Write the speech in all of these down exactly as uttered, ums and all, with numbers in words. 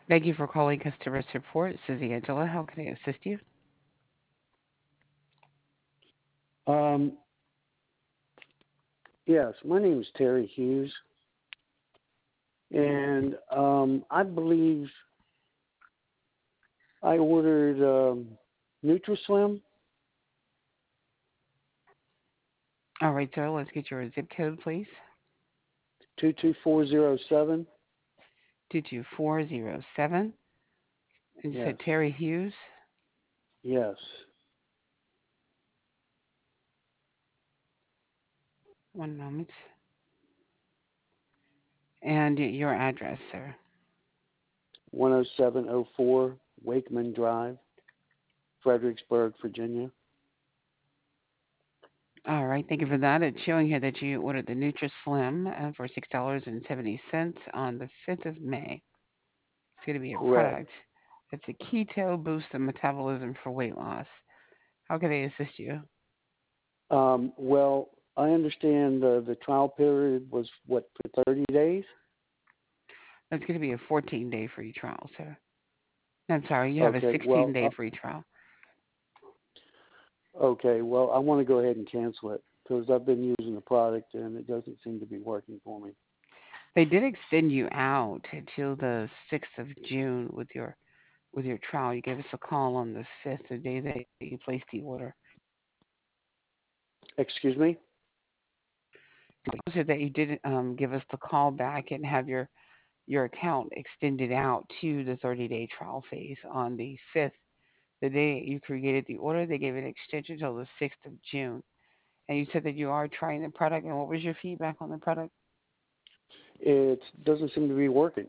Thank you for calling customer support. This is Angela. How can I assist you? Um, yes, my name is Terry Hughes, and um, I believe I ordered um, NutriSlim All right, sir. Let's get your zip code, please. two two four zero seven. two two four zero seven. And you Yes, said Terry Hughes. yes, One moment. And your address, sir. one oh seven oh four Wakeman Drive, Fredericksburg, Virginia. All right. Thank you for that. It's showing here that you ordered the NutriSlim uh, for six dollars and seventy cents on the fifth of May. It's going to be a Correct. product. It's a keto boost of metabolism for weight loss. How can I assist you? Um, well, I understand uh, the trial period was what for thirty days. It's going to be a fourteen day free trial, sir. I'm sorry, you have a Okay, sixteen well, day uh, free trial. okay, well, I want to go ahead and cancel it because I've been using the product and it doesn't seem to be working for me. They did extend you out until the sixth of June with your with your trial. You gave us a call on the fifth, the day that you placed the order. Excuse me? So that you didn't um, give us the call back and have your your account extended out to the thirty day trial phase on the fifth. The day you created the order, they gave an extension until the sixth of June. And you said that you are trying the product. And what was your feedback on the product? It doesn't seem to be working.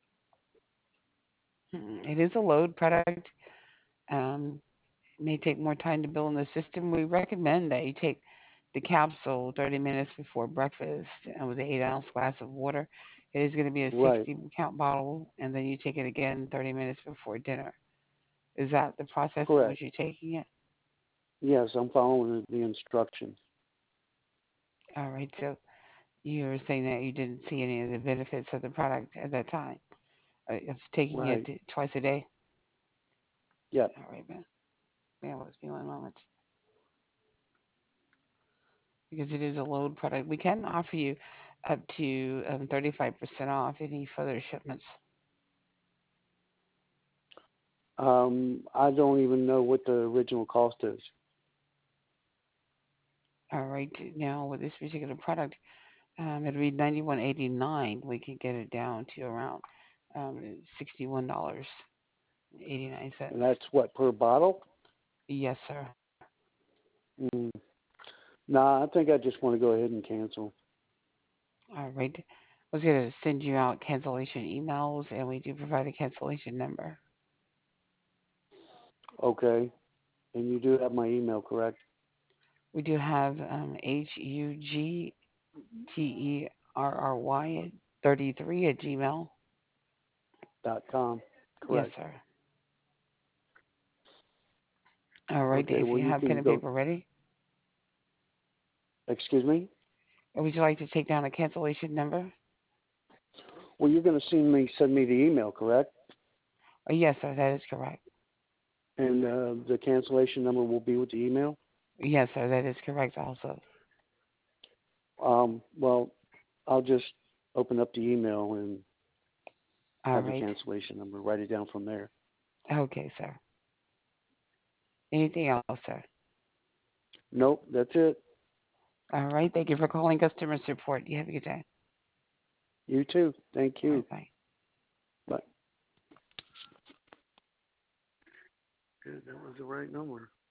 Mm, It is a load product. Um, it may take more time to build in the system. We recommend that you take the capsule thirty minutes before breakfast and with an eight ounce glass of water. It is going to be a Right. sixty count bottle, and then you take it again thirty minutes before dinner. Is that the process in which Correct. you're taking it? Yes, I'm following the instructions. All right, so you were saying that you didn't see any of the benefits of the product at that time uh, of taking it Right. twice a day. Yep. All right, man. Man, let's be one moment. Because it is a load product. We can offer you up to um, thirty-five percent off any further shipments. Um, I don't even know what the original cost is. All right, now with this particular product, um, it'll be ninety-one eighty-nine. We can get it down to around um, sixty-one dollars and eighty-nine cents. And that's what, per bottle? Yes, sir. Mm. Nah, I think I just want to go ahead and cancel. All right. I was going to send you out cancellation emails, and we do provide a cancellation number. Okay. And you do have my email, correct? We do have um, H U G T E R R Y thirty-three at Gmail. Dot com. Yes, Correct. sir. All right. Okay, If well, you you have pen can and go. paper ready, Excuse me? would you like to take down a cancellation number? Well, you're going to send me, send me the email, correct? Oh, yes, sir. That is correct. And uh, the cancellation number will be with the email? Yes, sir. That is correct also. Um, well, I'll just open up the email and All have the right. cancellation number. Write it down from there. Okay, sir. Anything else, sir? Nope, that's it. All right. Thank you for calling customer support. You have a good day. You too. Thank All you. right. Bye. Bye. Good, that was the right number.